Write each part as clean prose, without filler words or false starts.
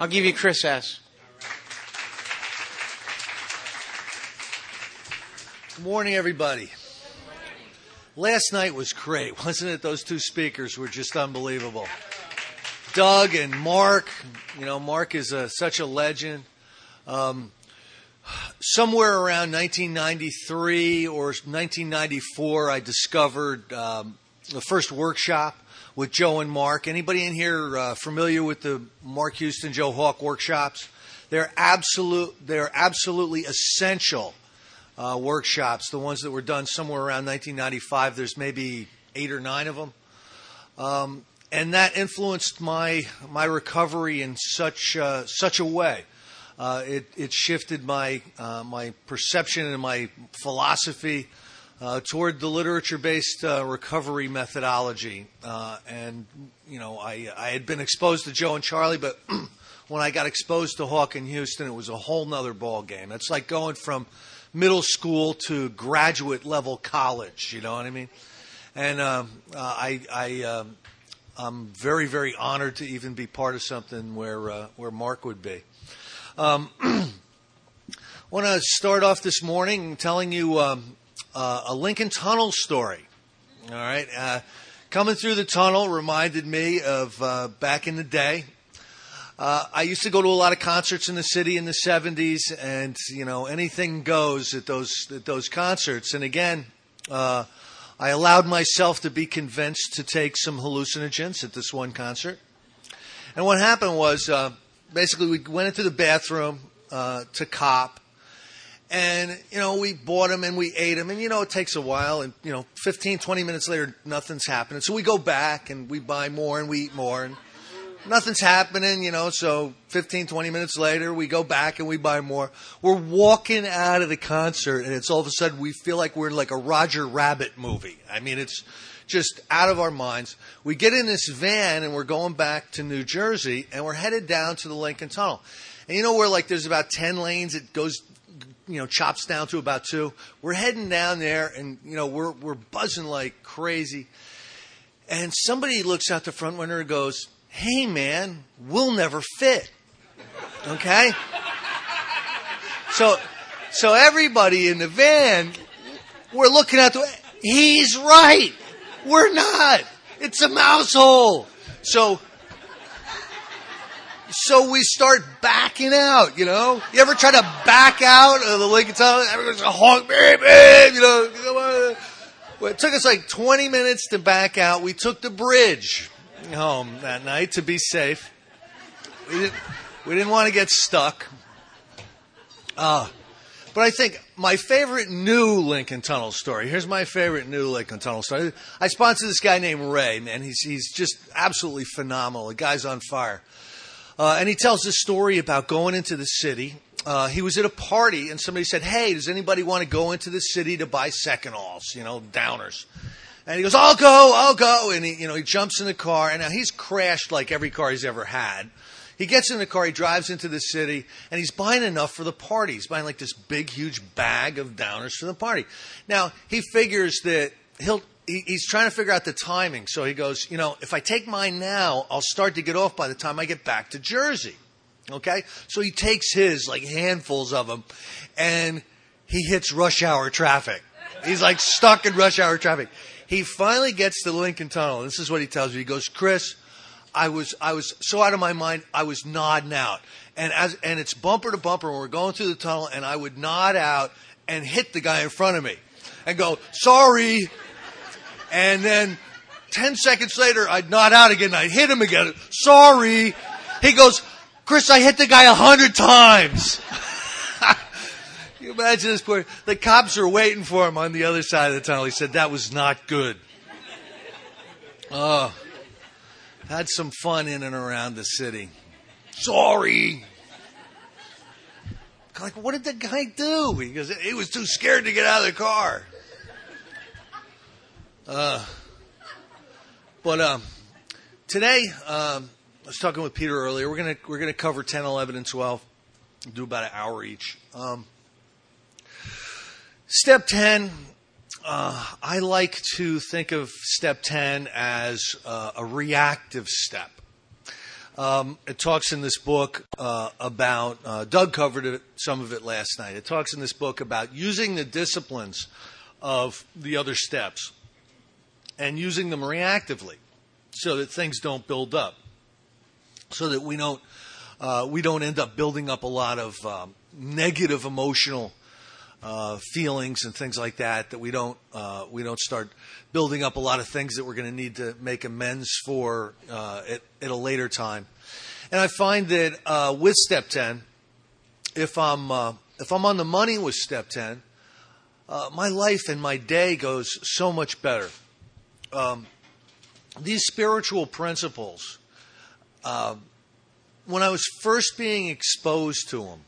I'll give you Chris S. Good morning, everybody. Last night was great, wasn't it? Those two speakers were just unbelievable. Doug and Mark. You know, Mark is such a legend. Somewhere around 1993 or 1994, I discovered the first workshop with Joe and Mark. Anybody in here familiar with the Mark Houston, Joe Hawk workshops? They're absolutely essential workshops. The ones that were done somewhere around 1995. There's maybe 8 or 9 of them, and that influenced my recovery in such a way. It shifted my perception and my philosophy toward the literature-based recovery methodology. And you know, I had been exposed to Joe and Charlie, but when I got exposed to Hawk and Houston, it was a whole nother ball game. It's like going from middle school to graduate level college. You know what I mean? And I'm very, very honored to even be part of something where Mark would be. I want to start off this morning telling you a Lincoln Tunnel story. All right, coming through the tunnel reminded me of back in the day. I used to go to a lot of concerts in the city in the 70s, and you know, anything goes at those concerts. And again, I allowed myself to be convinced to take some hallucinogens at this one concert. And what happened was, basically, we went into the bathroom to cop, and you know, we bought them and we ate them, and you know, it takes a while, and you know, 15, 20 minutes later, nothing's happening. So we go back and we buy more and we eat more, and nothing's happening, you know, so 15, 20 minutes later, we go back and we buy more. We're walking out of the concert, and it's all of a sudden we feel like we're in like a Roger Rabbit movie. I mean, it's just out of our minds. We get in this van, and we're going back to New Jersey, and we're headed down to the Lincoln Tunnel. And you know where, like, there's about 10 lanes, it goes, you know, chops down to about 2. We're heading down there, and, you know, we're buzzing like crazy. And somebody looks out the front window and goes, "Hey, man, we'll never fit." Okay? So everybody in the van, we're looking at he's right. We're not. It's a mouse hole. So we start backing out, you know. You ever try to back out of the Lincoln Tunnel? Everyone's a honk, beep, beep, you know. Well, it took us like 20 minutes to back out. We took the bridge home that night to be safe. We didn't want to get stuck. But I think my favorite new Lincoln Tunnel story. Here's my favorite new Lincoln Tunnel story. I sponsored this guy named Ray, man. He's just absolutely phenomenal. The guy's on fire. And he tells this story about going into the city. He was at a party, and somebody said, "Hey, does anybody want to go into the city to buy second-alls, you know, downers?" And he goes, I'll go. And he jumps in the car, and now he's crashed like every car he's ever had. He gets in the car, he drives into the city, and he's buying enough for the party. He's buying like this big, huge bag of downers for the party. Now, he figures that he's trying to figure out the timing. So he goes, you know, if I take mine now, I'll start to get off by the time I get back to Jersey. Okay? So he takes his, like, handfuls of them, and he hits rush hour traffic. He's like stuck in rush hour traffic. He finally gets to the Lincoln Tunnel. This is what he tells me. He goes, "Chris, I was so out of my mind, I was nodding out. And it's bumper to bumper when we're going through the tunnel, and I would nod out and hit the guy in front of me and go, 'Sorry.' And then 10 seconds later, I'd nod out again, and I'd hit him again. 'Sorry.' He goes, 'Chris, I hit the guy 100 times. You imagine this poor, the cops are waiting for him on the other side of the tunnel. He said, "That was not good." Oh, had some fun in and around the city. "Sorry." Like, what did the guy do? Because he was too scared to get out of the car. But today, I was talking with Peter earlier. We're gonna cover 10, 11, and 12. We'll do about an hour each. Step 10, I like to think of step 10 as a reactive step. It talks in this book about, Doug covered some of it last night. It talks in this book about using the disciplines of the other steps and using them reactively so that things don't build up, so that we don't end up building up a lot of negative emotional feelings and things like that. That we don't start building up a lot of things that we're going to need to make amends for at a later time. And I find that with Step 10, if I'm on the money with Step 10, my life and my day goes so much better. These spiritual principles, when I was first being exposed to them,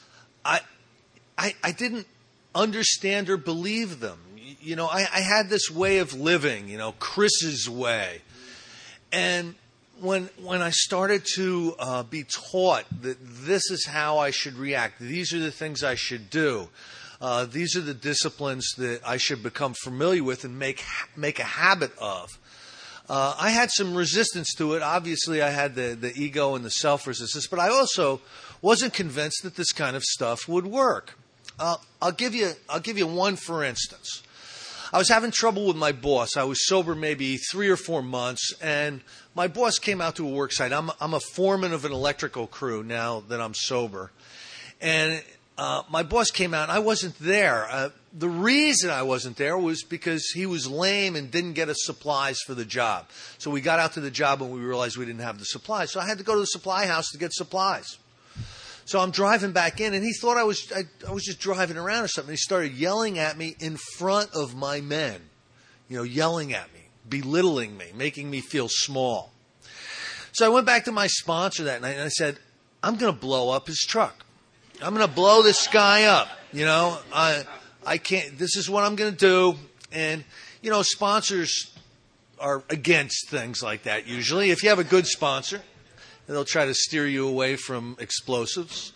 I didn't understand or believe them. You know, I had this way of living, you know, Chris's way. And when I started to be taught that this is how I should react, these are the things I should do, these are the disciplines that I should become familiar with and make a habit of, I had some resistance to it. Obviously, I had the ego and the self-resistance, but I also wasn't convinced that this kind of stuff would work. I'll give you one for instance. I was having trouble with my boss. I was sober maybe 3 or 4 months, and my boss came out to a work site. I'm a foreman of an electrical crew now that I'm sober, and my boss came out, and I wasn't there. The reason I wasn't there was because he was lame and didn't get us supplies for the job. So we got out to the job, and we realized we didn't have the supplies. So I had to go to the supply house to get supplies. So I'm driving back in, and he thought I was just driving around or something. He started yelling at me in front of my men, yelling at me, belittling me, making me feel small. So I went back to my sponsor that night, and I said, I'm going to blow up his truck. I'm going to blow this guy up. I can't. This is what I'm going to do. And, sponsors are against things like that usually. If you have a good sponsor, they'll try to steer you away from explosives.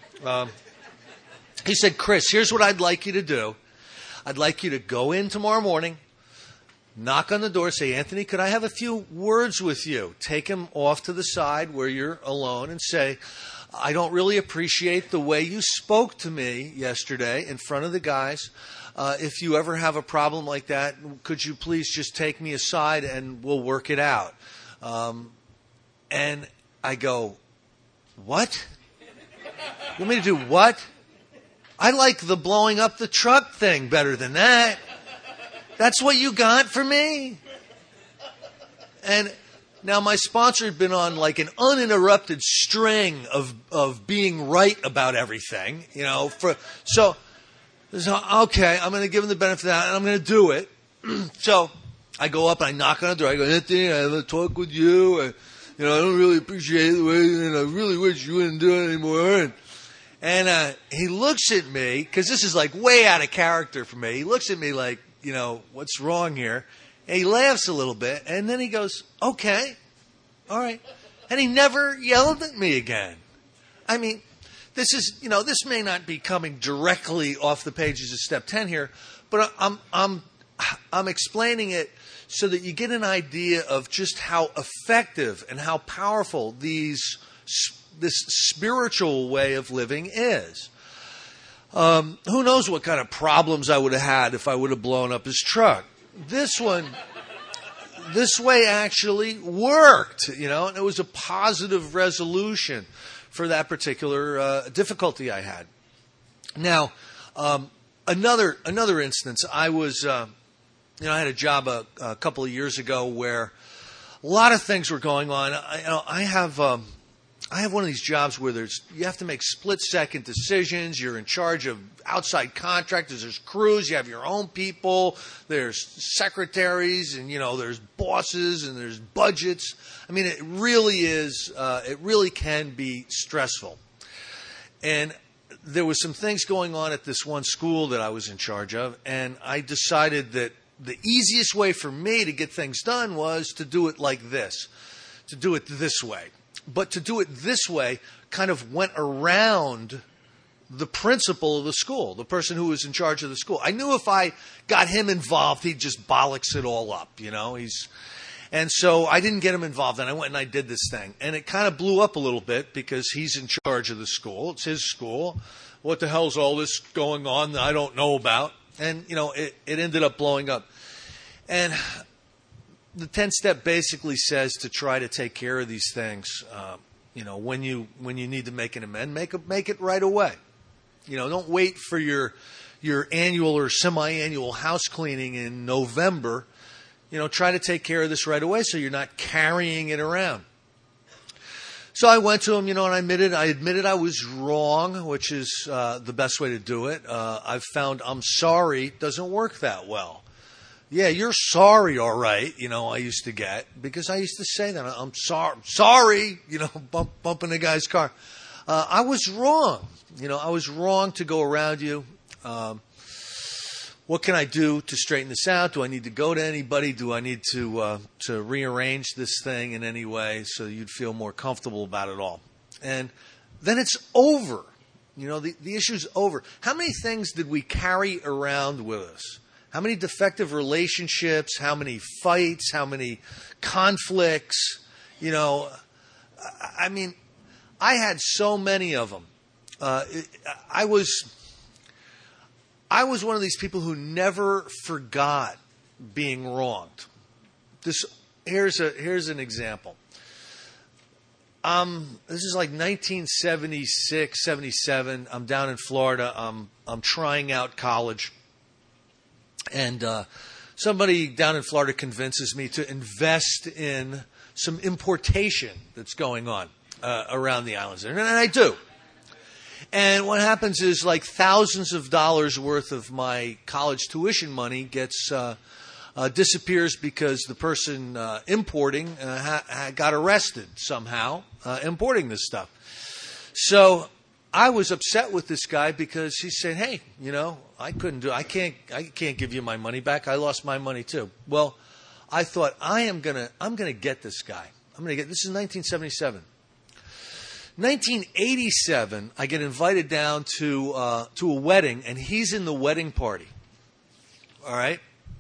He said, Chris, here's what I'd like you to do. I'd like you to go in tomorrow morning, knock on the door, say, Anthony, could I have a few words with you? Take him off to the side where you're alone and say, I don't really appreciate the way you spoke to me yesterday in front of the guys. If you ever have a problem like that, could you please just take me aside and we'll work it out? And I go, what? You want me to do what? I like the blowing up the truck thing better than that. That's what you got for me? And now my sponsor had been on like an uninterrupted string of being right about everything, So okay, I'm going to give him the benefit of that, and I'm going to do it. So I go up and I knock on the door. I go, Anthony, I have a talk with you. I don't really appreciate the way, and I really wish you wouldn't do it anymore. And he looks at me, because this is like way out of character for me. He looks at me like, what's wrong here? And he laughs a little bit, and then he goes, okay, all right. And he never yelled at me again. I mean, this is, this may not be coming directly off the pages of Step 10 here, but I'm explaining it so that you get an idea of just how effective and how powerful this spiritual way of living is. Who knows what kind of problems I would have had if I would have blown up his truck. This way actually worked, and it was a positive resolution for that particular difficulty I had. Now, another instance, I was... I had a job a couple of years ago where a lot of things were going on. I have one of these jobs where you have to make split-second decisions. You're in charge of outside contractors. There's crews. You have your own people. There's secretaries, and there's bosses, and there's budgets. I mean, it really is. It really can be stressful. And there was some things going on at this one school that I was in charge of, and I decided that the easiest way for me to get things done was to do it like this, to do it this way. But to do it this way kind of went around the principal of the school, the person who was in charge of the school. I knew if I got him involved, he'd just bollocks it all up, And so I didn't get him involved, and I went and I did this thing. And it kind of blew up a little bit because he's in charge of the school. It's his school. What the hell's all this going on that I don't know about? And, it ended up blowing up. And the 10-step basically says to try to take care of these things. When you need to make an amend, make it right away. Don't wait for your annual or semi-annual house cleaning in November. Try to take care of this right away so you're not carrying it around. So I went to him, and I admitted I was wrong, which is the best way to do it. I've found I'm sorry doesn't work that well. Yeah, you're sorry, all right, I used to get, because I used to say that. I'm sorry, bumping the guy's car. I was wrong. I was wrong to go around you. What can I do to straighten this out? Do I need to go to anybody? Do I need to rearrange this thing in any way so you'd feel more comfortable about it all? And then it's over. The issue's over. How many things did we carry around with us? How many defective relationships? How many fights? How many conflicts? I had so many of them. I was one of these people who never forgot being wronged. Here's an example. This is like 1976, 77. I'm down in Florida. I'm trying out college. And somebody down in Florida convinces me to invest in some importation that's going on around the islands. And I do. And what happens is like thousands of dollars worth of my college tuition money disappears because the person importing got arrested somehow importing this stuff. So I was upset with this guy because he said, "Hey, I can't give you my money back. I lost my money too." Well, I thought I'm gonna get this guy. This is 1977. 1987, I get invited down to a wedding, and he's in the wedding party. All right,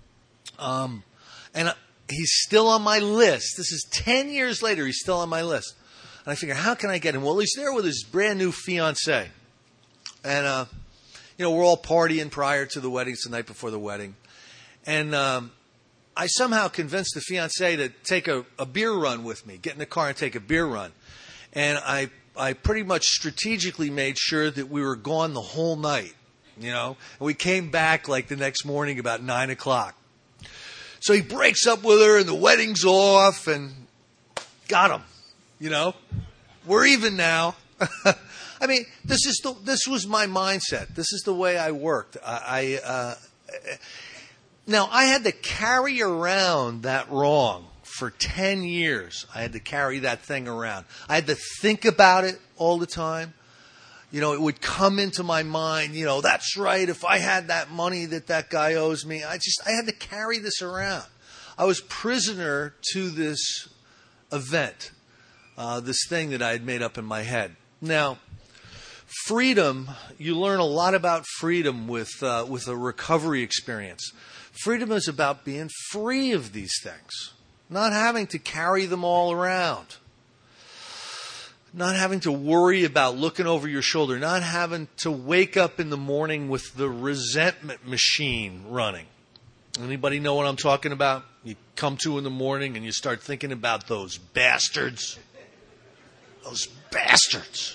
and he's still on my list. This is 10 years later. He's still on my list, and I figure, how can I get him? Well, he's there with his brand new fiance, and we're all partying prior to the wedding. It's the night before the wedding, and I somehow convinced the fiance to take a beer run with me, get in the car and take a beer run, and I pretty much strategically made sure that we were gone the whole night, and we came back like the next morning about 9 o'clock. So he breaks up with her and the wedding's off and got him, we're even now. This was my mindset. This is the way I worked. Now I had to carry around that wrong. For 10 years, I had to carry that thing around. I had to think about it all the time. It would come into my mind, that's right, if I had that money that guy owes me, I had to carry this around. I was prisoner to this event, this thing that I had made up in my head. Now, freedom, you learn a lot about freedom with a recovery experience. Freedom is about being free of these things. Not having to carry them all around. Not having to worry about looking over your shoulder. Not having to wake up in the morning with the resentment machine running. Anybody know what I'm talking about? You come to in the morning and you start thinking about those bastards. Those bastards.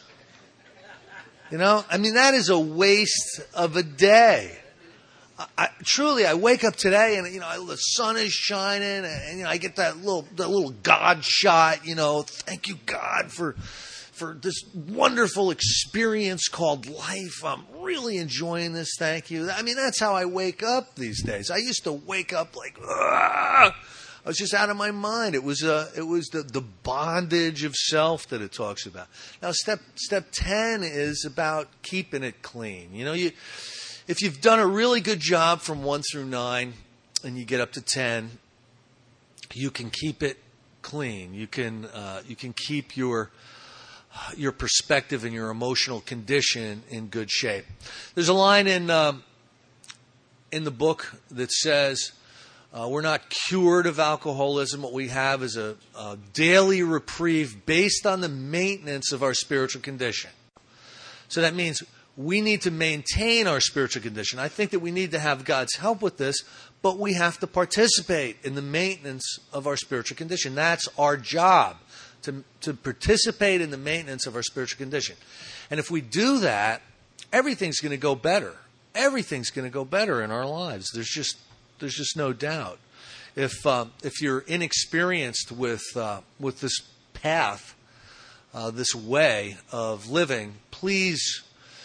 That is a waste of a day. I wake up today and the sun is shining and I get that little God shot. Thank you, God, for this wonderful experience called life. I'm really enjoying this. Thank you. That's how I wake up these days. I used to wake up like, I was just out of my mind. It was the bondage of self that it talks about. Now, step 10 is about keeping it clean. If you've done a really good job from 1 through 9 and you get up to 10, you can keep it clean. You can keep your perspective and your emotional condition in good shape. There's a line in the book that says, We're not cured of alcoholism. What we have is a daily reprieve based on the maintenance of our spiritual condition. So that means we need to maintain our spiritual condition. I think that we need to have God's help with this, but we have to participate in the maintenance of our spiritual condition. That's our job, to participate in the maintenance of our spiritual condition. And if we do that, everything's going to go better. Everything's going to go better in our lives. There's just no doubt. If you're inexperienced with this path, this way of living, please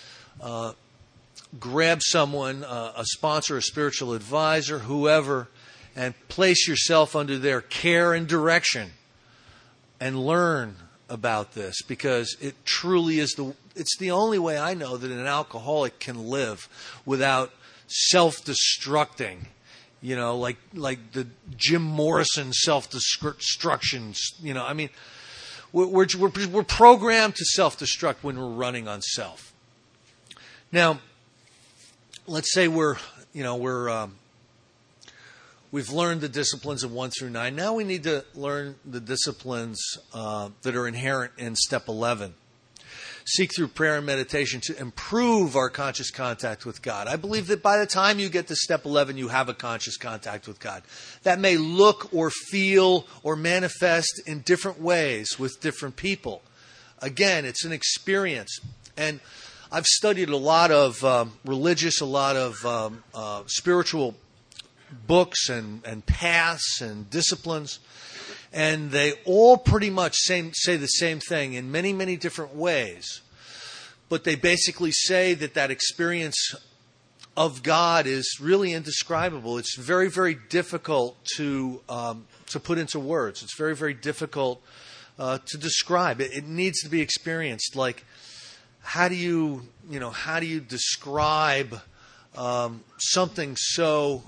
grab someone, a sponsor, a spiritual advisor, whoever, and place yourself under their care and direction, and learn about this, because it truly is it's the only way I know that an alcoholic can live without self-destructing. You know, like the Jim Morrison self-destructions. You know, I mean, we're programmed to self-destruct when we're running on self. Now, let's say we've learned the disciplines of 1 through 9. Now we need to learn the disciplines that are inherent in step 11. Seek through prayer and meditation to improve our conscious contact with God. I believe that by the time you get to step 11, you have a conscious contact with God. That may look or feel or manifest in different ways with different people. Again, it's an experience. And I've studied a lot of religious, a lot of spiritual books and paths and disciplines. And they all pretty much say the same thing in many, many different ways. But they basically say that experience of God is really indescribable. It's very, very difficult to put into words. It's very, very difficult to describe. It needs to be experienced. Like, how do you describe something so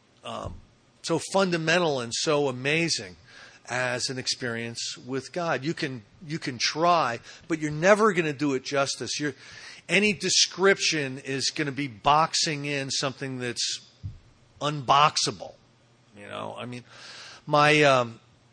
fundamental and so amazing as an experience with God? You can try, but you're never going to do it justice. Any description is going to be boxing in something that's unboxable. You know, I mean, my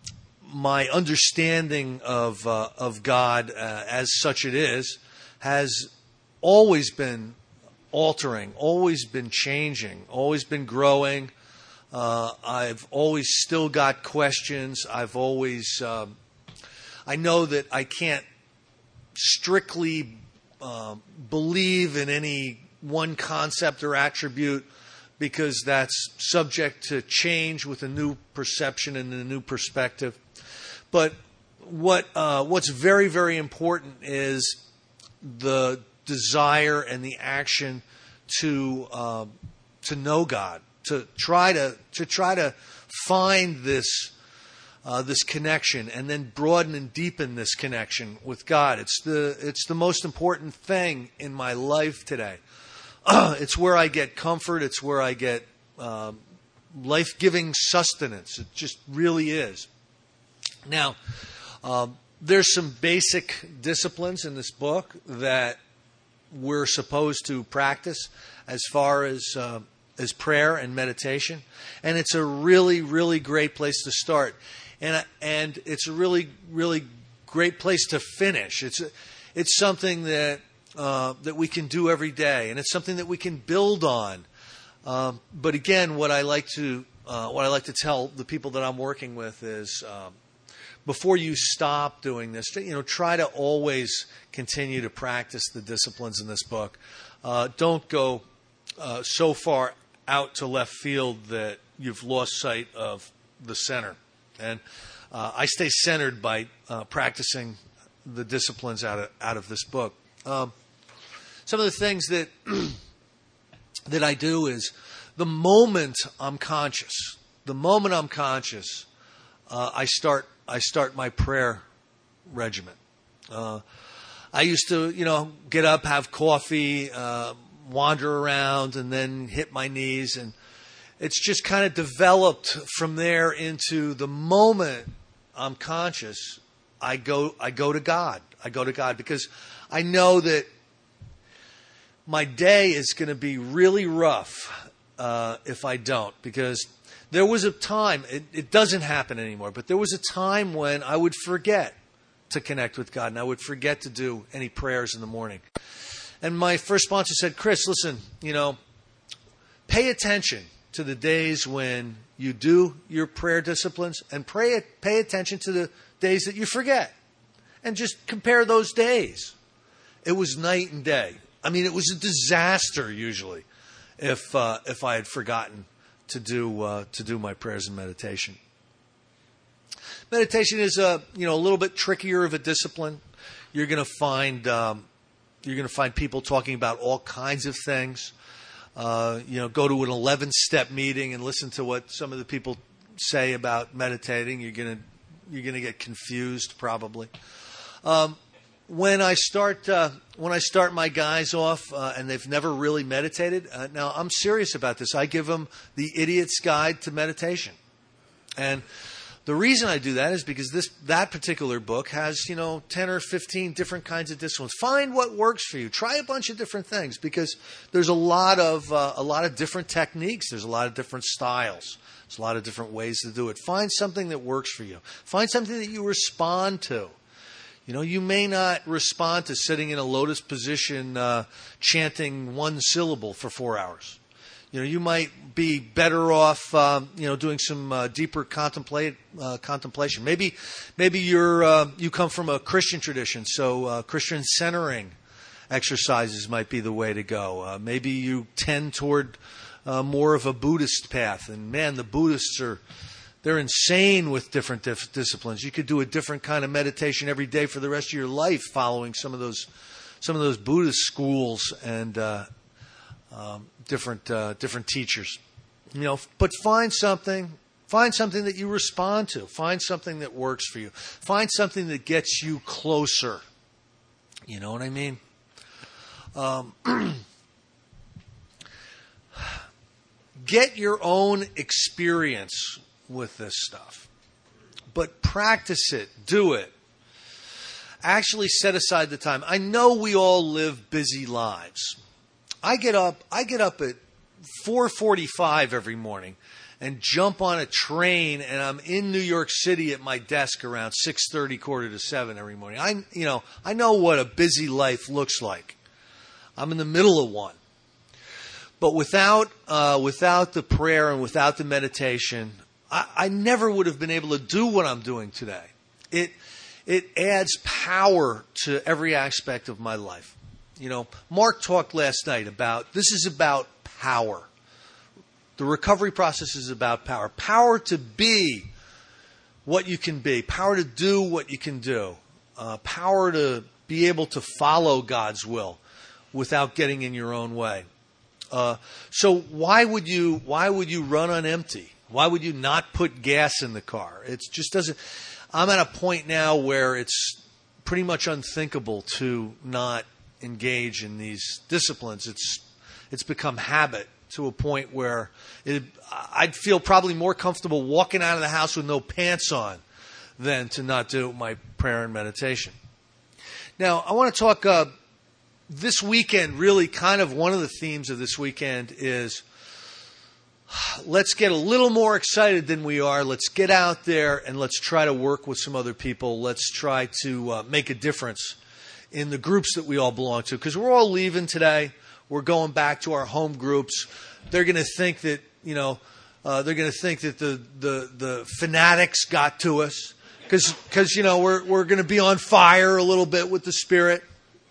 understanding of God as such it is has always been altering, always been changing, always been growing. I've always still got questions. I've always, I know that I can't strictly believe in any one concept or attribute, because that's subject to change with a new perception and a new perspective. But what's very, very important is the desire and the action to know God. To try to find this connection, and then broaden and deepen this connection with God. It's the most important thing in my life today. It's where I get comfort. It's where I get life-giving sustenance. It just really is. Now, there's some basic disciplines in this book that we're supposed to practice as far as prayer and meditation, and it's a really, really great place to start, and it's a really, really great place to finish. It's something that we can do every day, and it's something that we can build on. But again, what I like to tell the people that I'm working with is, before you stop doing this, try to always continue to practice the disciplines in this book. Don't go so far out to left field that you've lost sight of the center. And I stay centered by practicing the disciplines out of this book. Some of the things that that I do is, the moment I'm conscious, I start my prayer regimen. I used to, get up, have coffee, wander around, and then hit my knees, and it's just kind of developed from there into the moment I'm conscious. I go to God. I go to God because I know that my day is going to be really rough if I don't, because There was a time, it doesn't happen anymore, but there was a time when I would forget to connect with God, and I would forget to do any prayers in the morning. And my first sponsor said, Chris, listen, pay attention to the days when you do your prayer disciplines, and pay attention to the days that you forget. And just compare those days. It was night and day. I mean, it was a disaster usually if I had forgotten to do my prayers and meditation. Meditation is a little bit trickier of a discipline. You're going to find people talking about all kinds of things. Go to an 11-step meeting and listen to what some of the people say about meditating. You're going to get confused probably. When I start my guys off and they've never really meditated, now I'm serious about this. I give them the Idiot's Guide to Meditation, and the reason I do that is because that particular book has 10 or 15 different kinds of disciplines. Find what works for you. Try a bunch of different things because there's a lot of different techniques. There's a lot of different styles. There's a lot of different ways to do it. Find something that works for you. Find something that you respond to. You may not respond to sitting in a lotus position chanting one syllable for 4 hours. You might be better off, doing some deeper contemplation. Maybe you come from a Christian tradition, so Christian centering exercises might be the way to go. Maybe you tend toward more of a Buddhist path, and man, the Buddhists they're insane with different disciplines. You could do a different kind of meditation every day for the rest of your life, following some of those Buddhist schools and different teachers. But find something that you respond to. Find something that works for you. Find something that gets you closer. You know what I mean? Get your own experience with this stuff, but practice it, do it. Actually set aside the time. I know we all live busy lives. I get up at 4:45 every morning and jump on a train, and I'm in New York City at my desk around 6:30, 6:45 every morning. I know what a busy life looks like. I'm in the middle of one. But without the prayer and without the meditation, I never would have been able to do what I'm doing today. It adds power to every aspect of my life. Mark talked last night about this is about power. The recovery process is about power. Power to be what you can be. Power to do what you can do. Power to be able to follow God's will without getting in your own way. So why would you run on empty? Why would you not put gas in the car? It just doesn't. I'm at a point now where it's pretty much unthinkable to not engage in these disciplines. It's become habit to a point where I'd feel probably more comfortable walking out of the house with no pants on than to not do my prayer and meditation. Now, I want to talk this weekend, really kind of one of the themes of this weekend is let's get a little more excited than we are. Let's get out there and let's try to work with some other people. Let's try to make a difference in the groups that we all belong to. Because we're all leaving today. We're going back to our home groups. They're going to think that, the fanatics got to us. Because we're going to be on fire a little bit with the Spirit.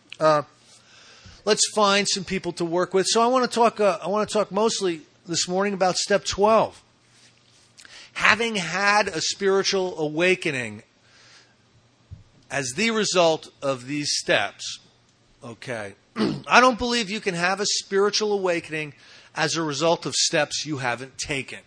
Let's find some people to work with. So I want to talk mostly this morning about step 12. Having had a spiritual awakening as the result of these steps, okay, I don't believe you can have a spiritual awakening as a result of steps you haven't taken.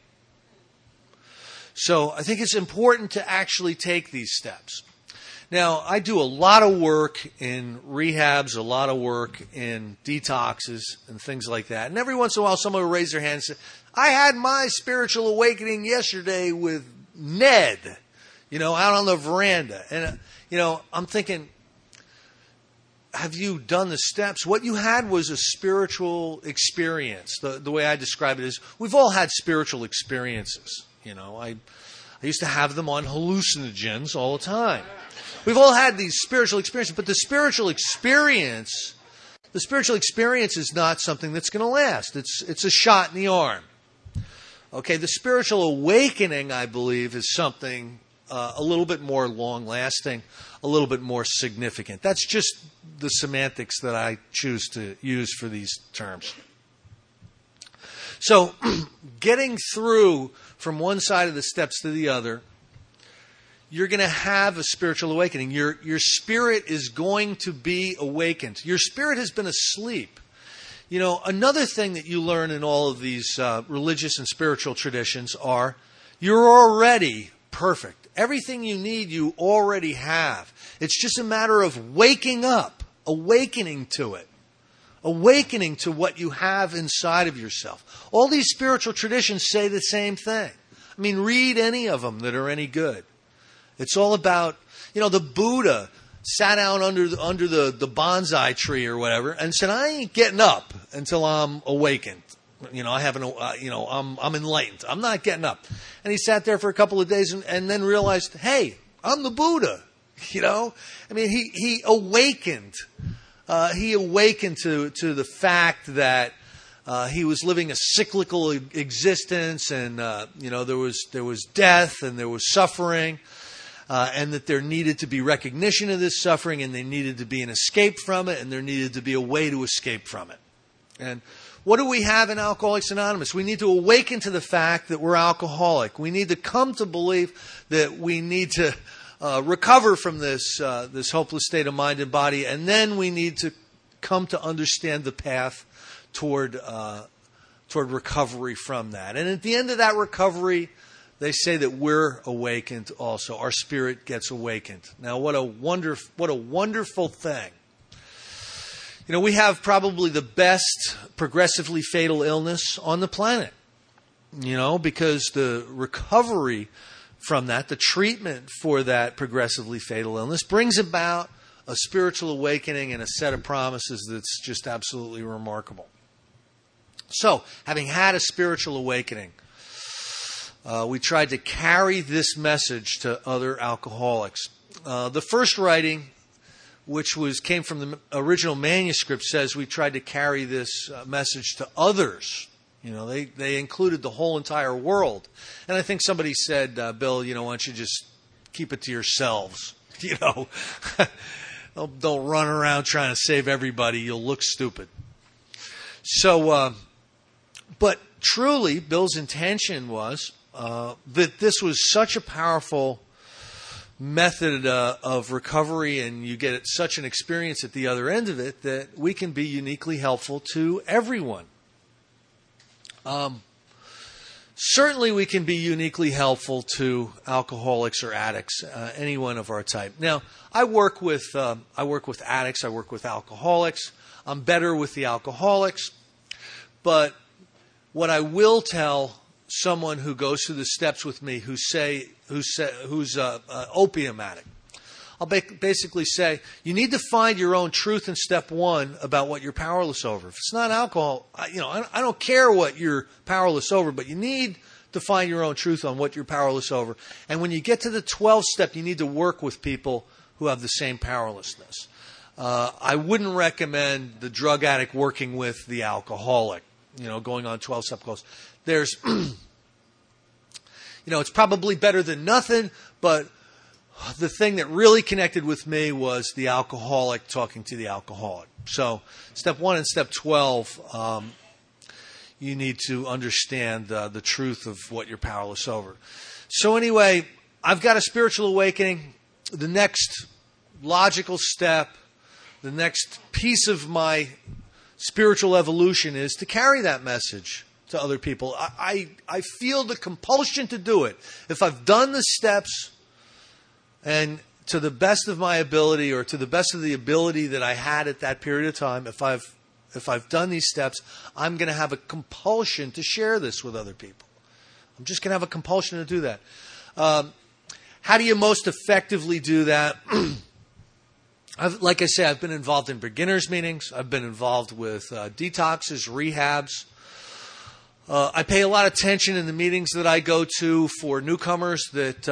So I think it's important to actually take these steps. Now, I do a lot of work in rehabs, a lot of work in detoxes and things like that. And every once in a while, someone will raise their hand and say, I had my spiritual awakening yesterday with Ned, out on the veranda. And, I'm thinking, have you done the steps? What you had was a spiritual experience. The way I describe it is we've all had spiritual experiences. I used to have them on hallucinogens all the time. We've all had these spiritual experiences, but the spiritual experience is not something that's going to last. It's a shot in the arm. Okay, the spiritual awakening, I believe, is something a little bit more long-lasting, a little bit more significant. That's just the semantics that I choose to use for these terms. So, getting through from one side of the steps to the other, you're going to have a spiritual awakening. Your spirit is going to be awakened. Your spirit has been asleep. Another thing that you learn in all of these religious and spiritual traditions are you're already perfect. Everything you need, you already have. It's just a matter of waking up, awakening to it, awakening to what you have inside of yourself. All these spiritual traditions say the same thing. I mean, read any of them that are any good. It's all about, the Buddha sat down under the bonsai tree or whatever and said, I ain't getting up until I'm awakened. I'm enlightened. I'm not getting up. And he sat there for a couple of days and then realized, hey, I'm the Buddha. He awakened. He awakened to the fact that he was living a cyclical existence, and there was death and there was suffering, and that there needed to be recognition of this suffering, and there needed to be an escape from it, and there needed to be a way to escape from it. And what do we have in Alcoholics Anonymous? We need to awaken to the fact that we're alcoholic. We need to come to believe that we need to recover from this hopeless state of mind and body, and then we need to come to understand the path toward recovery from that. And at the end of that recovery, they say that we're awakened also. Our spirit gets awakened. Now, what a wonderful thing. We have probably the best progressively fatal illness on the planet. Because the recovery from that, the treatment for that progressively fatal illness, brings about a spiritual awakening and a set of promises that's just absolutely remarkable. So, having had a spiritual awakening, we tried to carry this message to other alcoholics. The first writing, which came from the original manuscript, says we tried to carry this message to others. They included the whole entire world. And I think somebody said, Bill, why don't you just keep it to yourselves? Don't run around trying to save everybody. You'll look stupid. So, but truly, Bill's intention was that this was such a powerful method of recovery, and you get such an experience at the other end of it, that we can be uniquely helpful to everyone. Certainly we can be uniquely helpful to alcoholics or addicts, anyone of our type. Now, I work with addicts, I work with alcoholics. I'm better with the alcoholics, but what I will tell someone who goes through the steps with me who's an opium addict, I'll basically say, you need to find your own truth in step one about what you're powerless over. If it's not alcohol, I don't care what you're powerless over, but you need to find your own truth on what you're powerless over. And when you get to the 12th step, you need to work with people who have the same powerlessness. I wouldn't recommend the drug addict working with the alcoholic, going on 12-step goals. There's, it's probably better than nothing, but the thing that really connected with me was the alcoholic talking to the alcoholic. So step 1 and step 12, you need to understand the truth of what you're powerless over. So anyway, I've got a spiritual awakening. The next logical step, the next piece of my spiritual evolution is to carry that message to other people. I feel the compulsion to do it. If I've done the steps, and to the best of my ability, or to the best of the ability that I had at that period of time, if I've done these steps, I'm going to have a compulsion to share this with other people. I'm just going to have a compulsion to do that. How do you most effectively do that? like I say, I've been involved in beginners meetings. I've been involved with detoxes, rehabs. I pay a lot of attention in the meetings that I go to for newcomers that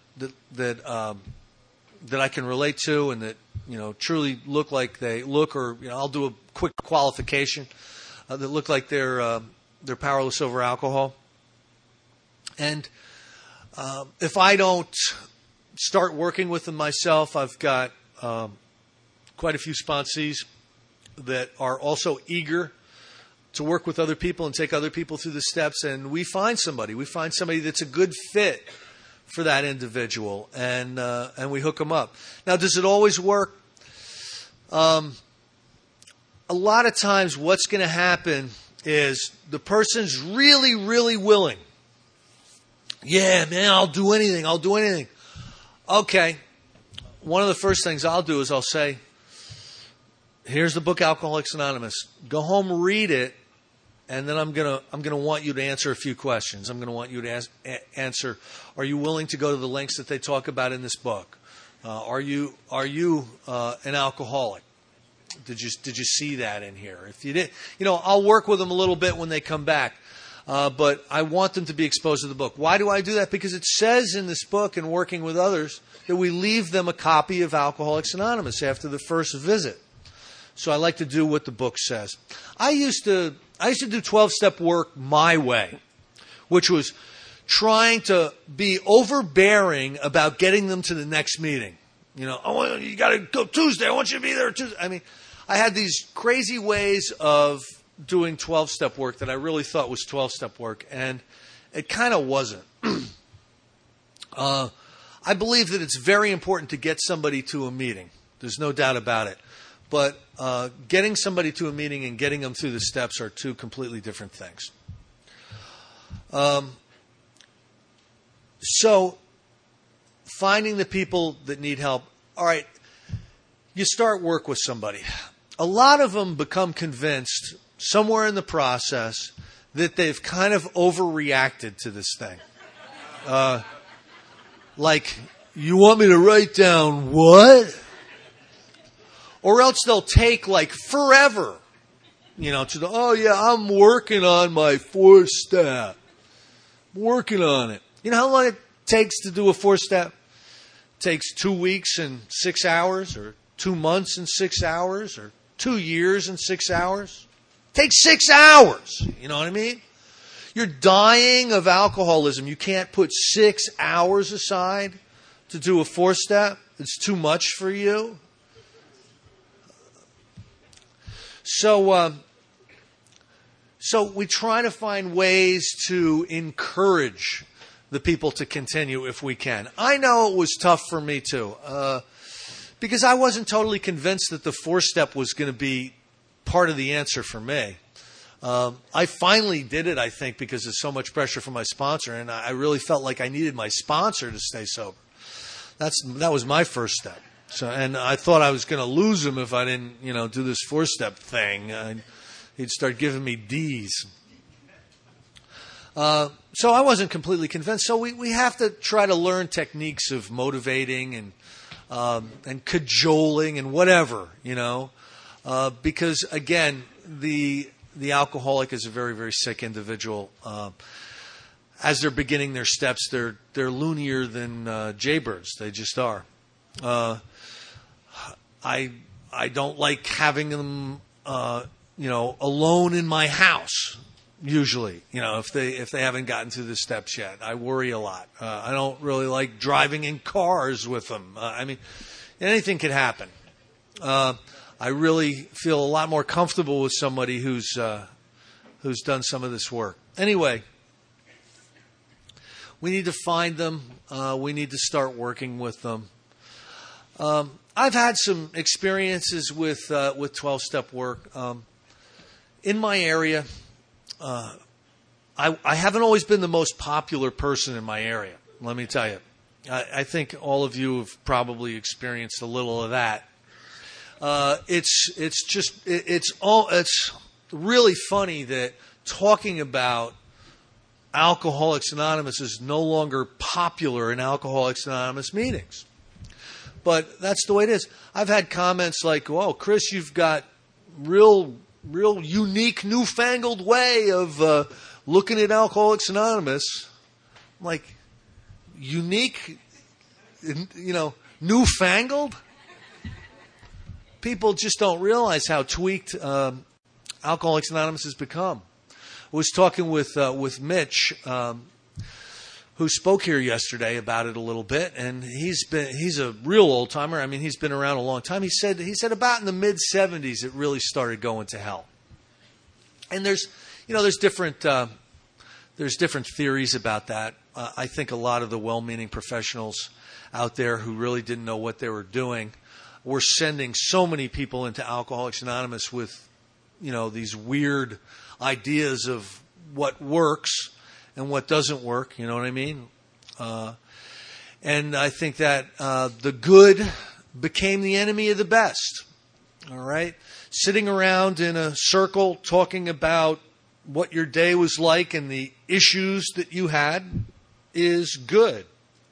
I can relate to and that truly look like they look, or I'll do a quick qualification that look like they're powerless over alcohol. And if I don't start working with them myself, I've got quite a few sponsees that are also eager to work with other people and take other people through the steps. And we find somebody that's a good fit for that individual, and we hook them up. Now, does it always work? A lot of times what's going to happen is the person's really, really willing. Yeah, man, I'll do anything. Okay. One of the first things I'll do is I'll say, here's the book Alcoholics Anonymous. Go home, read it, and then I'm gonna want you to answer a few questions. I'm gonna want you to answer: are you willing to go to the lengths that they talk about in this book? Are you an alcoholic? Did you see that in here? If you did, I'll work with them a little bit when they come back. But I want them to be exposed to the book. Why do I do that? Because it says in this book, and working with others, that we leave them a copy of Alcoholics Anonymous after the first visit. So I like to do what the book says. I used to do 12-step work my way, which was trying to be overbearing about getting them to the next meeting. You got to go Tuesday. I want you to be there Tuesday. I mean, I had these crazy ways of doing 12-step work that I really thought was 12-step work, and it kind of wasn't. I believe that it's very important to get somebody to a meeting. There's no doubt about it. But getting somebody to a meeting and getting them through the steps are two completely different things. So finding the people that need help. All right, you start work with somebody. A lot of them become convinced somewhere in the process that they've kind of overreacted to this thing. Like, you want me to write down what? Or else they'll take like forever, I'm working on my 4-step. I'm working on it. You know how long it takes to do a 4-step? It takes 2 weeks and 6 hours, or 2 months and 6 hours, or 2 years and 6 hours. It takes 6 hours. You know what I mean? You're dying of alcoholism. You can't put 6 hours aside to do a 4-step. It's too much for you. So we try to find ways to encourage the people to continue if we can. I know it was tough for me too, because I wasn't totally convinced that the 4-step was going to be part of the answer for me. I finally did it, I think, because of so much pressure from my sponsor, and I really felt like I needed my sponsor to stay sober. That was my first step. So, and I thought I was going to lose him if I didn't, do this 4-step thing. He'd start giving me D's. So I wasn't completely convinced. So we have to try to learn techniques of motivating and cajoling and whatever, because again, the alcoholic is a very, very sick individual. As they're beginning their steps, they're loonier than jaybirds. They just are. I don't like having them, alone in my house. Usually, if they haven't gotten through the steps yet, I worry a lot. I don't really like driving in cars with them. Anything could happen. I really feel a lot more comfortable with somebody who's done some of this work. Anyway, we need to find them. We need to start working with them. I've had some experiences with 12-step work. In my area, I haven't always been the most popular person in my area, let me tell you. I think all of you have probably experienced a little of that. It's really funny that talking about Alcoholics Anonymous is no longer popular in Alcoholics Anonymous meetings. but that's the way it is. I've had comments like, "Whoa, Chris, you've got real unique, newfangled way of looking at Alcoholics Anonymous." I'm like, unique, newfangled? People just don't realize how tweaked Alcoholics Anonymous has become. I was talking with Mitch, who spoke here yesterday about it a little bit, and he's a real old timer. I mean, he's been around a long time. He said about in the mid '70s it really started going to hell. And there's different theories about that. I think a lot of the well-meaning professionals out there who really didn't know what they were doing were sending so many people into Alcoholics Anonymous with, these weird ideas of what works and what doesn't work. You know what I mean? And I think that the good became the enemy of the best. All right? Sitting around in a circle talking about what your day was like and the issues that you had is good.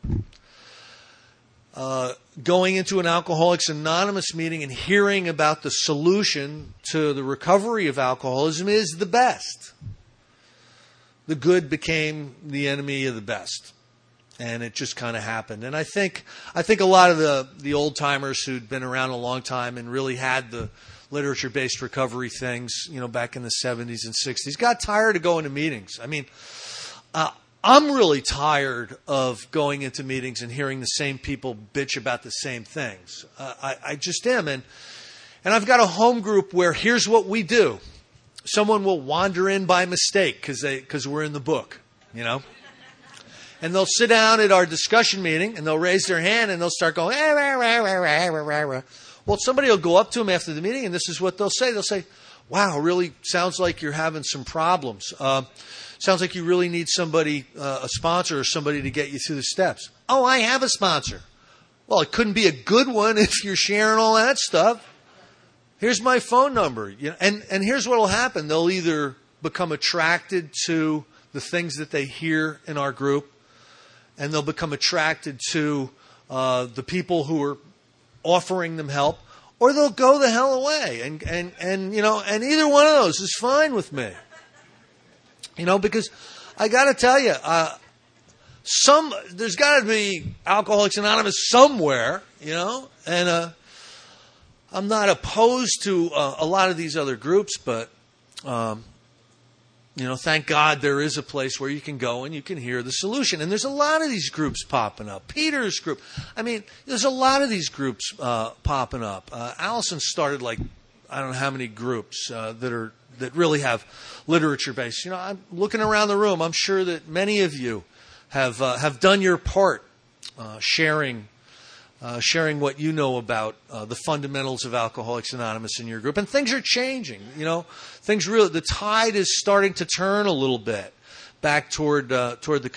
Going into an Alcoholics Anonymous meeting and hearing about the solution to the recovery of alcoholism is the best. The good became the enemy of the best. And it just kind of happened. And I think a lot of the old timers who'd been around a long time and really had the literature-based recovery things, back in the 70s and 60s, got tired of going to meetings. I mean, I'm really tired of going into meetings and hearing the same people bitch about the same things. I just am. And I've got a home group where here's what we do. Someone will wander in by mistake because we're in the book, And they'll sit down at our discussion meeting and they'll raise their hand and they'll start going, Well, somebody will go up to them after the meeting and this is what they'll say. They'll say, "Wow, really sounds like you're having some problems. Sounds like you really need somebody, a sponsor or somebody to get you through the steps." "Oh, I have a sponsor." "Well, it couldn't be a good one if you're sharing all that stuff. Here's my phone number." And here's what will happen. They'll either become attracted to the things that they hear in our group, and they'll become attracted to the people who are offering them help, or they'll go the hell away. And either one of those is fine with me. Because I got to tell you, there's got to be Alcoholics Anonymous somewhere, and I'm not opposed to a lot of these other groups, but, thank God there is a place where you can go and you can hear the solution. And there's a lot of these groups popping up. Peter's group. I mean, there's a lot of these groups popping up. Allison started I don't know how many groups that really have literature based. I'm looking around the room. I'm sure that many of you have done your part, sharing what you know about the fundamentals of Alcoholics Anonymous in your group, and things are changing. The tide is starting to turn a little bit back toward the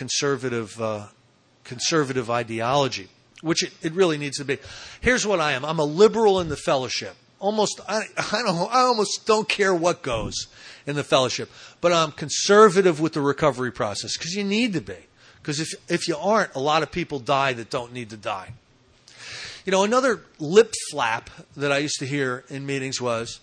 conservative ideology, which it really needs to be. Here's what I am. I'm a liberal in the fellowship. I almost don't care what goes in the fellowship, but I'm conservative with the recovery process because you need to be. Because if you aren't, a lot of people die that don't need to die. Another lip flap that I used to hear in meetings was,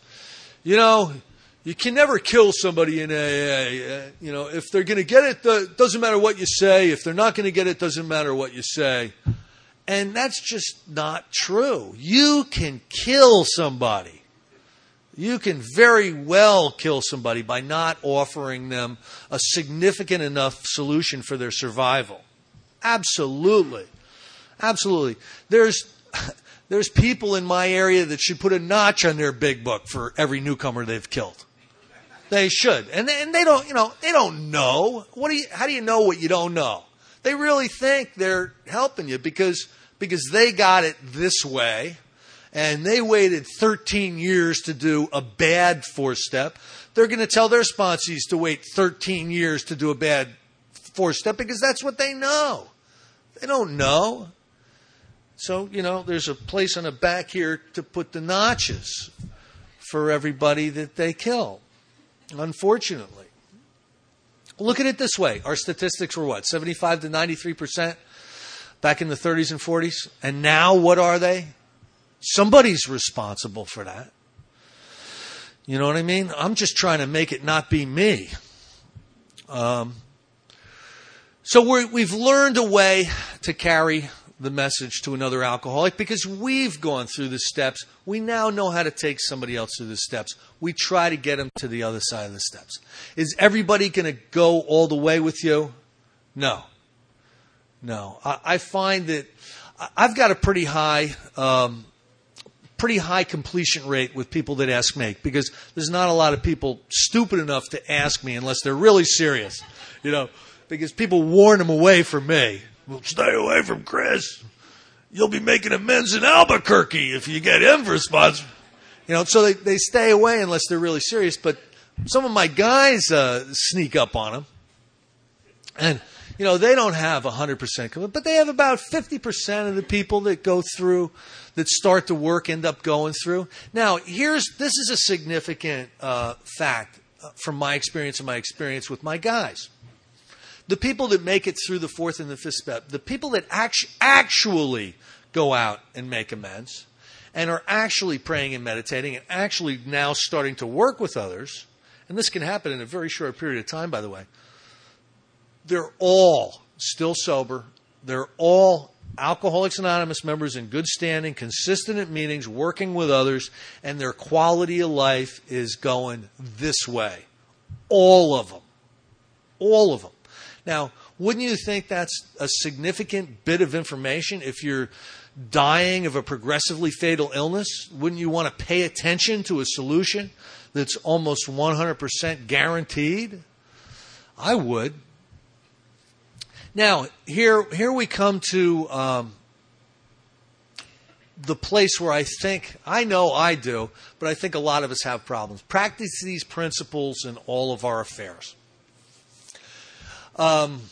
you can never kill somebody in AA. If they're going to get it, doesn't matter what you say. If they're not going to get it, doesn't matter what you say. And that's just not true. You can kill somebody. You can very well kill somebody by not offering them a significant enough solution for their survival. Absolutely. Absolutely. There's people in my area that should put a notch on their big book for every newcomer they've killed. They should. And they don't, they don't know. How do you know what you don't know? They really think they're helping you because they got it this way and they waited 13 years to do a bad 4-step. They're going to tell their sponsees to wait 13 years to do a bad 4-step because that's what they know. They don't know. So, there's a place on the back here to put the notches for everybody that they kill, unfortunately. Look at it this way. Our statistics were what? 75 to 93% back in the 30s and 40s. And now what are they? Somebody's responsible for that. You know what I mean? I'm just trying to make it not be me. So we've learned a way to carry the message to another alcoholic because we've gone through the steps. We now know how to take somebody else through the steps. We try to get them to the other side of the steps. Is everybody going to go all the way with you? No. I find that I've got a pretty high completion rate with people that ask me because there's not a lot of people stupid enough to ask me unless they're really serious, because people warn them away from me. Well, stay away from Chris. You'll be making amends in Albuquerque if you get him for a sponsor. So they stay away unless they're really serious. But some of my guys sneak up on them. And, they don't have 100% commitment, but they have about 50% of the people that go through, that start to work, end up going through. Now, this is a significant fact from my experience and my experience with my guys. The people that make it through the fourth and the fifth step, the people that actually go out and make amends and are actually praying and meditating and actually now starting to work with others, and this can happen in a very short period of time, by the way, they're all still sober. They're all Alcoholics Anonymous members in good standing, consistent at meetings, working with others, and their quality of life is going this way. All of them. All of them. Now, wouldn't you think that's a significant bit of information if you're dying of a progressively fatal illness? Wouldn't you want to pay attention to a solution that's almost 100% guaranteed? I would. Now, here we come to the place where I know I do, but I think a lot of us have problems. Practice these principles in all of our affairs. Can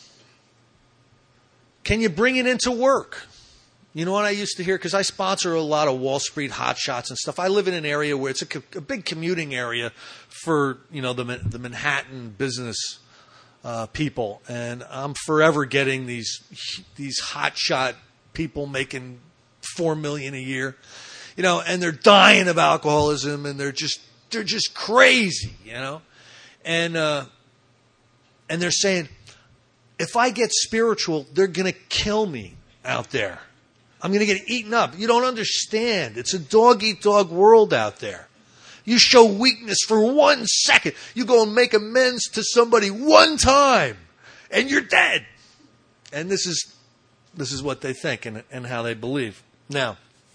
you bring it into work? You know what I used to hear? Because I sponsor a lot of Wall Street hotshots and stuff. I live in an area where it's a big commuting area for the Manhattan business people, and I'm forever getting these hotshot people making $4 million a year, and they're dying of alcoholism, and they're just crazy, and they're saying, if I get spiritual, they're going to kill me out there. I'm going to get eaten up. You don't understand. It's a dog-eat-dog world out there. You show weakness for 1 second. You go and make amends to somebody one time, and you're dead. And this is what they think and how they believe. Now,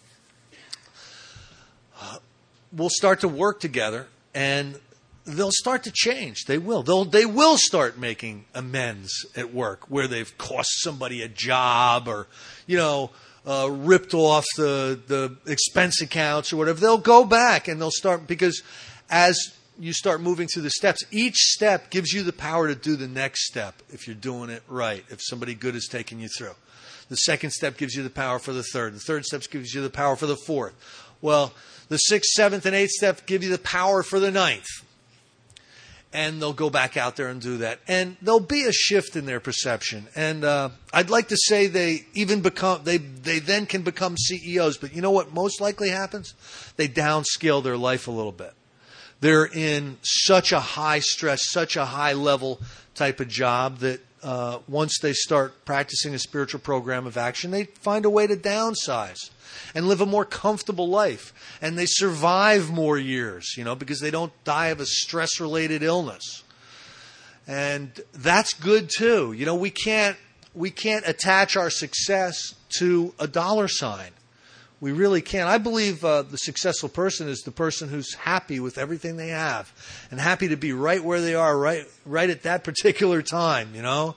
we'll start to work together, and they'll start to change. They will. They will start making amends at work where they've cost somebody a job or, ripped off the expense accounts or whatever. They'll go back and they'll start, because as you start moving through the steps, each step gives you the power to do the next step if you're doing it right, if somebody good is taking you through. The second step gives you the power for the third. The third step gives you the power for the fourth. Well, the sixth, seventh, and eighth step give you the power for the ninth. And they'll go back out there and do that. And there'll be a shift in their perception. And I'd like to say they then can become CEOs. But you know what most likely happens? They downscale their life a little bit. They're in such a high stress, such a high level type of job that once they start practicing a spiritual program of action, they find a way to downsize and live a more comfortable life. And they survive more years, because they don't die of a stress-related illness. And that's good too. We can't attach our success to a dollar sign. We really can't. I believe the successful person is the person who's happy with everything they have and happy to be right where they are, right at that particular time,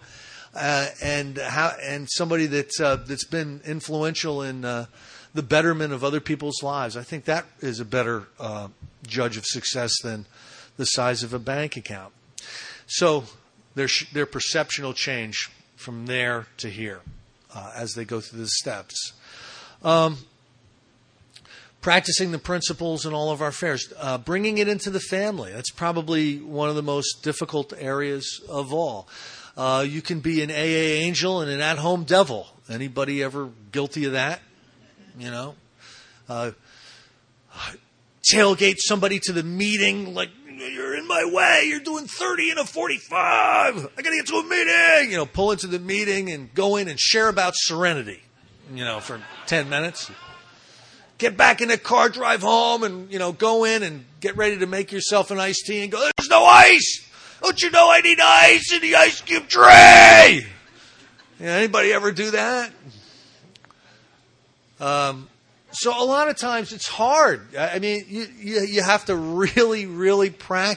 and somebody that's been influential in the betterment of other people's lives. I think that is a better judge of success than the size of a bank account. So their perception will change from there to here as they go through the steps. Practicing the principles in all of our affairs. Bringing it into the family. That's probably one of the most difficult areas of all. You can be an AA angel and an at-home devil. Anybody ever guilty of that? You know? Tailgate somebody to the meeting like, you're in my way, you're doing 30 in a 45, I got to get to a meeting. You know, pull into the meeting and go in and share about serenity, you know, for 10 minutes. Get back in the car, drive home, and, you know, go in and get ready to make yourself an iced tea and go, there's no ice! Don't you know I need ice in the ice cube tray? You know, anybody ever do that? So a lot of times it's hard. I mean, you have to really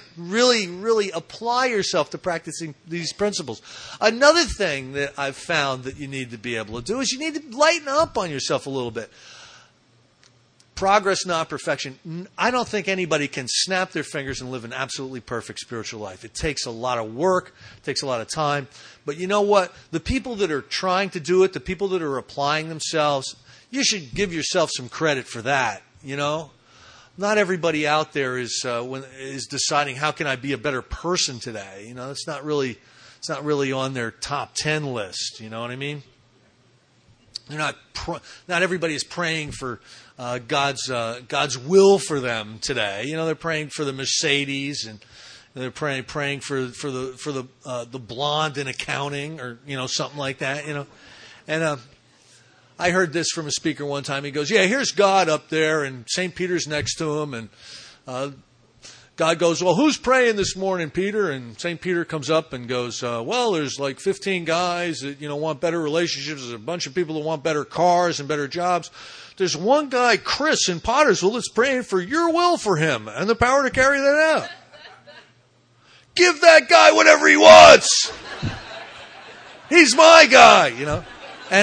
apply yourself to practicing these principles. Another thing that I've found that you need to be able to do is you need to lighten up on yourself a little bit. Progress, not perfection. I don't think anybody can snap their fingers and live an absolutely perfect spiritual life. It takes a lot of work. It takes a lot of time. But you know what? The people that are trying to do it, the people that are applying themselves, you should give yourself some credit for that. You know, not everybody out there is deciding how can I be a better person today. You know, it's not really on their top 10 list. You know what I mean? They're not everybody is praying for God's will for them today. You know, they're praying for the Mercedes, and they're praying for the blonde in accounting, or you know, something like that. You know, and I heard this from a speaker one time. He goes, "Yeah, here's God up there, and St. Peter's next to him, and God goes, well, who's praying this morning, Peter?" And St. Peter comes up and goes, well, there's like 15 guys that, you know, want better relationships. There's a bunch of people that want better cars and better jobs. There's one guy, Chris, in Pottersville, that's praying for your will for him and the power to carry that out. Give that guy whatever he wants. He's my guy, you know. And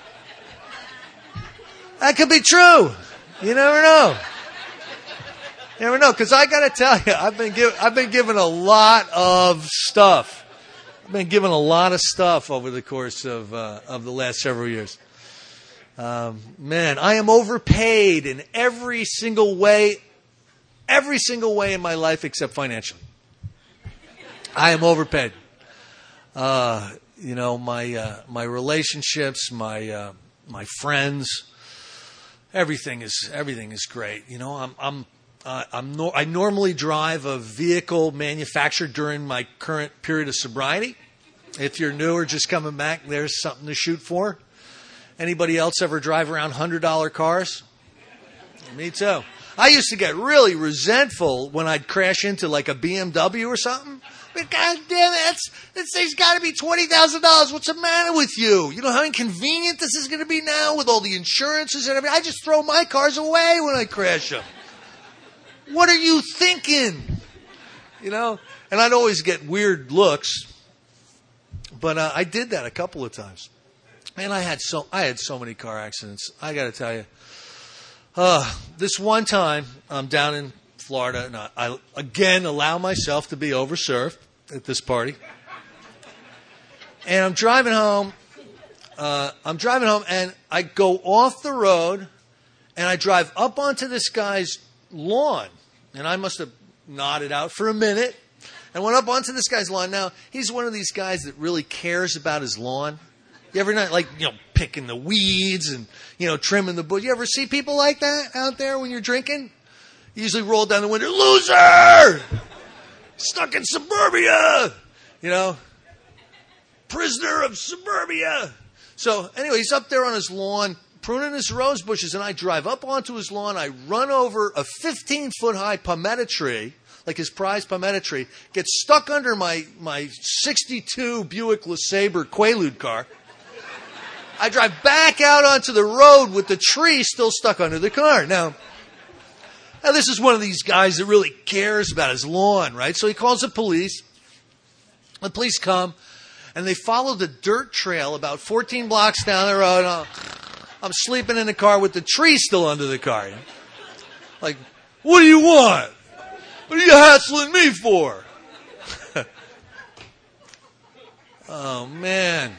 that could be true. You never know. You never know, because I got to tell you, I've been given a lot of stuff. I've been given a lot of stuff over the course of the last several years. Man, I am overpaid in every single way in my life except financially. I am overpaid. You know, my relationships, my friends, everything is great. You know, I normally drive a vehicle manufactured during my current period of sobriety. If you're new or just coming back, there's something to shoot for. Anybody else ever drive around $100 cars? Me too. I used to get really resentful when I'd crash into like a BMW or something. But God damn it, this thing's got to be $20,000. What's the matter with you? You know how inconvenient this is going to be now with all the insurances and everything? I just throw my cars away when I crash them. What are you thinking? You know? And I'd always get weird looks. But I did that a couple of times. And I had so many car accidents. I got to tell you. This one time, I'm down in Florida, and I again allow myself to be overserved at this party. And I'm driving home, and I go off the road, and I drive up onto this guy's lawn. And I must have nodded out for a minute and went up onto this guy's lawn. Now, he's one of these guys that really cares about his lawn. You ever not, like, you know, picking the weeds and, you know, trimming the bush? You ever see people like that out there when you're drinking? You usually roll down the window, loser! Stuck in suburbia! You know? Prisoner of suburbia! So, anyway, he's up there on his lawn, pruning his rose bushes, and I drive up onto his lawn. I run over a 15-foot-high palmetto tree, like his prized palmetto tree, gets stuck under my 62 Buick LeSabre Quaalude car. I drive back out onto the road with the tree still stuck under the car. Now, this is one of these guys that really cares about his lawn, right? So he calls the police. The police come, and they follow the dirt trail about 14 blocks down the road. I'm sleeping in the car with the tree still under the car. Like, what do you want? What are you hassling me for? Oh, man.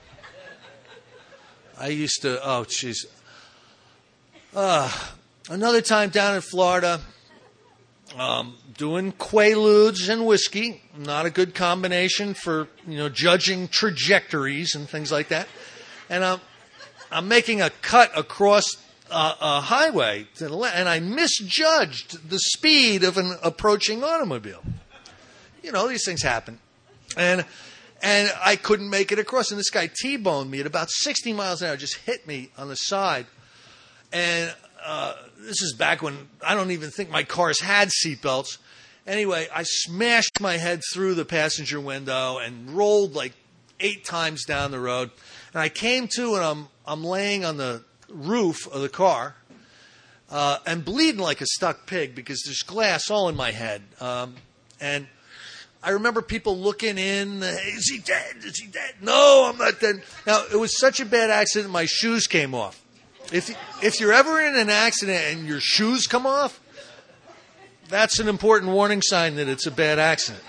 I used to, oh, jeez. Another time down in Florida, doing Quaaludes and whiskey. Not a good combination for, judging trajectories and things like that. And I'm making a cut across a highway to the left, and I misjudged the speed of an approaching automobile. These things happen. And I couldn't make it across. And this guy T-boned me at about 60 miles an hour, just hit me on the side. And this is back when I don't even think my cars had seatbelts. Anyway, I smashed my head through the passenger window and rolled like 8 times down the road. And I came to, and I'm laying on the roof of the car and bleeding like a stuck pig because there's glass all in my head. And I remember people looking in. Is he dead? Is he dead? No, I'm not dead. Now, it was such a bad accident, my shoes came off. If you're ever in an accident and your shoes come off, that's an important warning sign that it's a bad accident.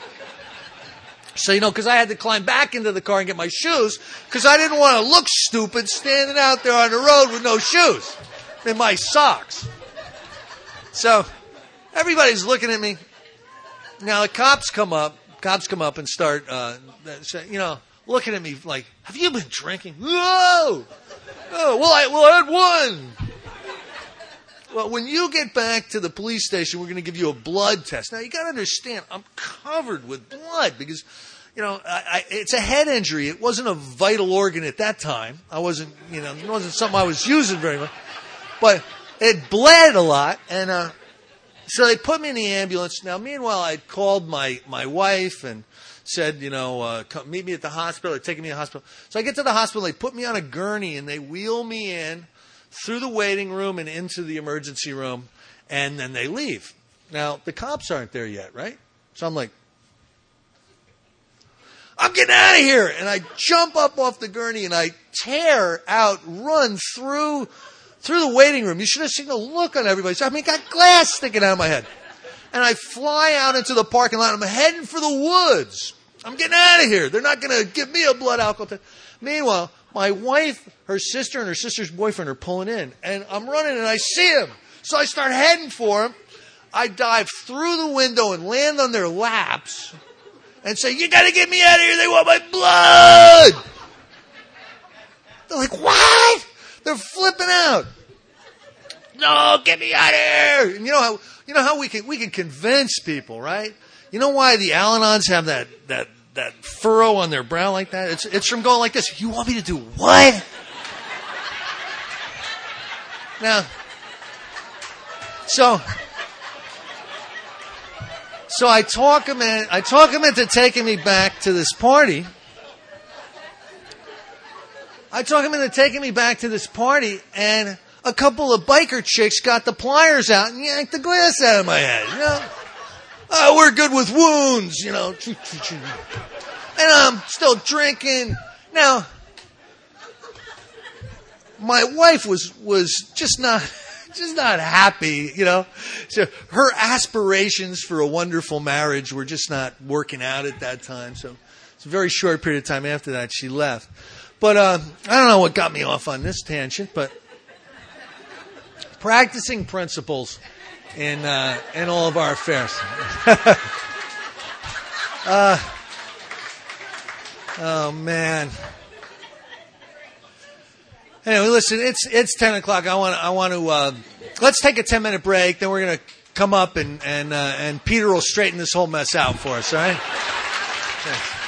So, because I had to climb back into the car and get my shoes because I didn't want to look stupid standing out there on the road with no shoes in my socks. So, everybody's looking at me. Now, the cops come up and start, looking at me like, have you been drinking? Whoa! Oh, well, I had one. Well, when you get back to the police station, we're going to give you a blood test. Now, you got to understand, I'm covered with blood because, it's a head injury. It wasn't a vital organ at that time. I wasn't, it wasn't something I was using very much. But it bled a lot, and so they put me in the ambulance. Now, meanwhile, I'd called my wife and said, come meet me at the hospital. They're taking me to the hospital. So I get to the hospital. They put me on a gurney, and they wheel me in through the waiting room and into the emergency room, and then they leave. Now, the cops aren't there yet, right? So I'm like, I'm getting out of here. And I jump up off the gurney, and I run through the waiting room. You should have seen the look on everybody's face. I got glass sticking out of my head. And I fly out into the parking lot. I'm heading for the woods. I'm getting out of here. They're not going to give me a blood alcohol test. Meanwhile, my wife, her sister, and her sister's boyfriend are pulling in. And I'm running, and I see them. So I start heading for them. I dive through the window and land on their laps and say, you got to get me out of here. They want my blood. They're like, what? They're flipping out. No, get me out of here. And you know how we can convince people, right? You know why the Al-Anons have that furrow on their brow like that? It's from going like this. You want me to do what? Now, so I talk him into taking me back to this party. And a couple of biker chicks got the pliers out and yanked the glass out of my head. Oh, we're good with wounds, And I'm still drinking. Now, my wife was just not happy, So her aspirations for a wonderful marriage were just not working out at that time. So it's a very short period of time after that she left. But I don't know what got me off on this tangent, but practicing principles in all of our affairs. Oh man. Anyway, listen, it's 10 o'clock. I want to let's take a 10-minute break. Then we're going to come up and Peter will straighten this whole mess out for us. All right. Thanks.